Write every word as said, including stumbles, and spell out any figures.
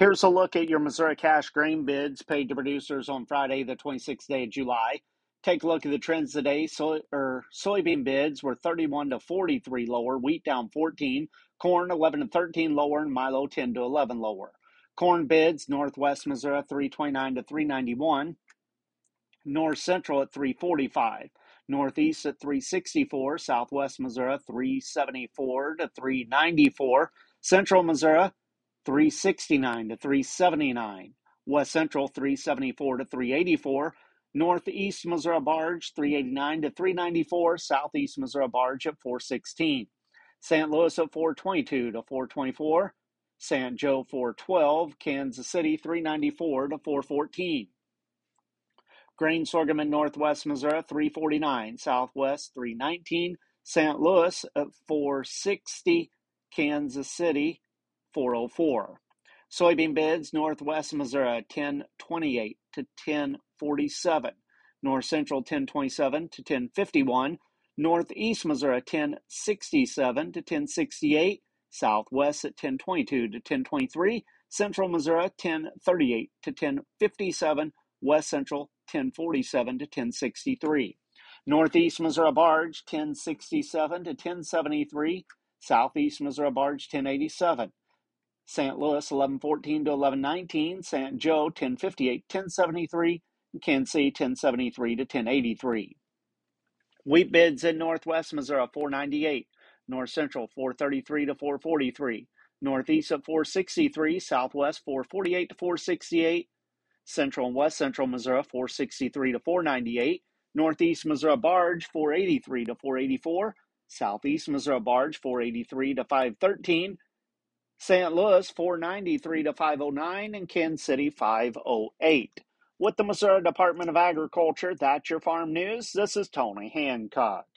Here's a look at your Missouri cash grain bids paid to producers on Friday, the twenty-sixth day of July. Take a look at the trends today. Soy, or soybean bids were thirty-one to forty-three lower, wheat down fourteen, corn eleven to thirteen lower, and milo ten to eleven lower. Corn bids, Northwest Missouri three twenty-nine to three ninety-one, North Central at three forty-five, Northeast at three sixty-four, Southwest Missouri three seventy-four to three ninety-four, Central Missouri three sixty-nine to three seventy-nine, West Central three seventy-four to three eighty-four, Northeast Missouri barge three eighty-nine to three ninety-four, Southeast Missouri barge at four sixteen, Saint Louis at four twenty-two to four twenty-four, Saint Joe four twelve, Kansas City three ninety-four to four fourteen. Grain sorghum in Northwest Missouri three forty-nine, Southwest three nineteen, Saint Louis at four sixty, Kansas City four oh four. Soybean bids, Northwest Missouri ten twenty-eight to ten forty-seven, North Central ten twenty-seven to ten fifty-one, Northeast Missouri ten sixty-seven to ten sixty-eight, Southwest at ten twenty-two to ten twenty-three, Central Missouri ten thirty-eight to ten fifty-seven, West Central ten forty-seven to ten sixty-three. Northeast Missouri barge ten sixty-seven to ten seventy-three, Southeast Missouri barge ten eighty-seven. Saint Louis eleven fourteen to eleven nineteen, Saint Joe ten fifty-eight to ten seventy-three, and Kansas City ten seventy-three to ten eighty-three. Wheat bids in Northwest Missouri four ninety-eight, North Central four thirty-three to four forty-three, Northeast at four sixty-three, Southwest four forty-eight to four sixty-eight, Central and West Central Missouri four sixty-three to four ninety-eight, Northeast Missouri barge four eighty-three to four eighty-four, Southeast Missouri barge four eighty-three to five thirteen, Saint Louis four ninety-three to five oh nine, and Kansas City five oh eight. With the Missouri Department of Agriculture, that's your farm news. This is Tony Hancock.